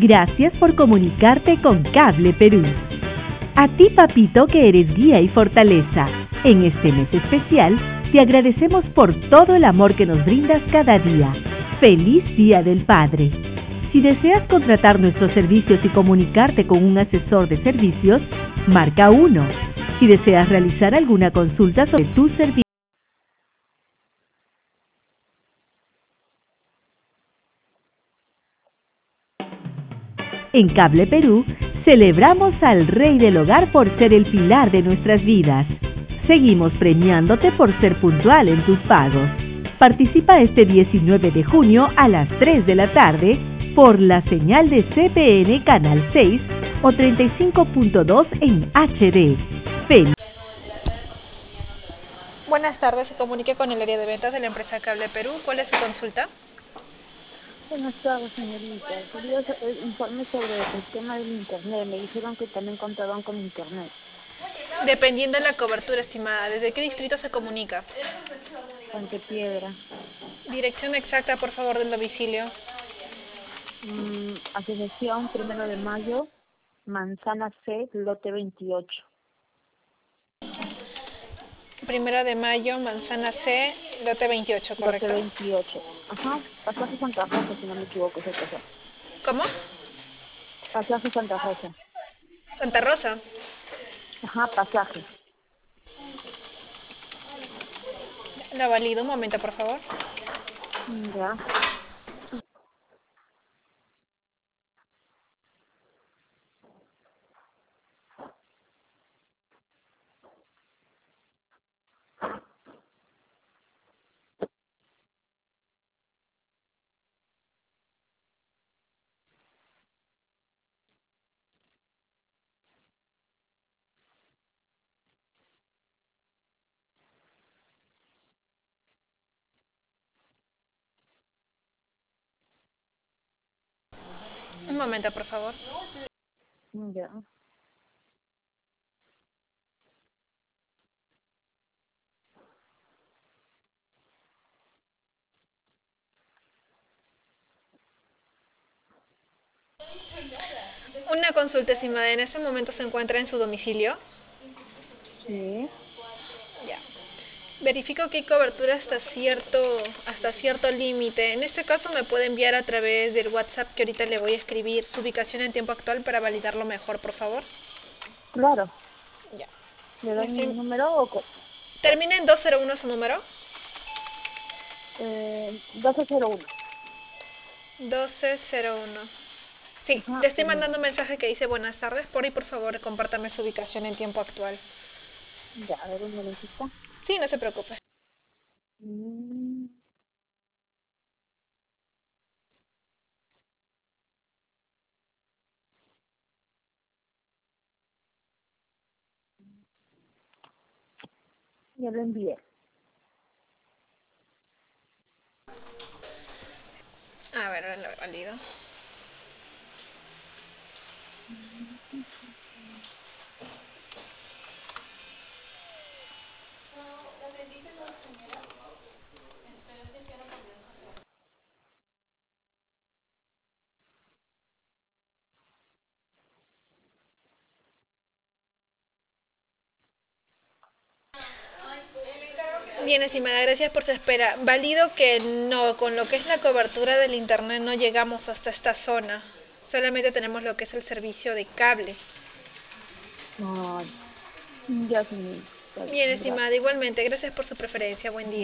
Gracias por comunicarte con Cable Perú. A ti, papito, que eres guía y fortaleza. En este mes especial, te agradecemos por todo el amor que nos brindas cada día. ¡Feliz Día del Padre! Si deseas contratar nuestros servicios y comunicarte con un asesor de servicios, marca 1. Si deseas realizar alguna consulta sobre tus servicios, en Cable Perú, celebramos al Rey del Hogar por ser el pilar de nuestras vidas. Seguimos premiándote por ser puntual en tus pagos. Participa este 19 de junio a las 3 de la tarde por la señal de CPN Canal 6 o 35.2 en HD. ¡Feliz! Buenas tardes, se comunique con el área de ventas de la empresa Cable Perú. ¿Cuál es su consulta? Buenas tardes, señorita. Quería informe sobre el tema del internet. Me dijeron que también contaban con internet. Dependiendo de la cobertura, estimada, ¿desde qué distrito se comunica? Puente Piedra. Dirección exacta, por favor, del domicilio. Asociación 1 de Mayo, Manzana C, lote 28. 1 de Mayo, Manzana C, lote 28, ¿correcto? Lote 28. Ajá. Pasaje Santa Rosa, si no me equivoco, es el pasaje. ¿Cómo? Pasaje Santa Rosa. Santa Rosa. Ajá, pasaje. La valido, un momento, por favor. Ya. Un momento, por favor. Ya. Una consulta, estimada, ¿en este momento se encuentra en su domicilio? Sí. Ya. Verifico que hay cobertura hasta cierto límite. En este caso me puede enviar a través del WhatsApp que ahorita le voy a escribir su ubicación en tiempo actual para validarlo mejor, por favor. Claro. Ya. ¿Le doy mi número o...? ¿Termina en 201 su número? 1201. 1201. Sí, Ajá. le estoy mandando un mensaje que dice buenas tardes. Por ahí, por favor, compártame su ubicación en tiempo actual. Ya, a ver un momentito. Sí, no se preocupe. Mm, Ya lo envié. A ver, ahora lo valido. Bien, estimada, gracias por su espera. Valido que no, con lo que es la cobertura del internet no llegamos hasta esta zona. Solamente tenemos lo que es el servicio de cable. Ah, ya, señorita. Está Bien, bien, gracias. estimada, igualmente, gracias por su preferencia. Buen día.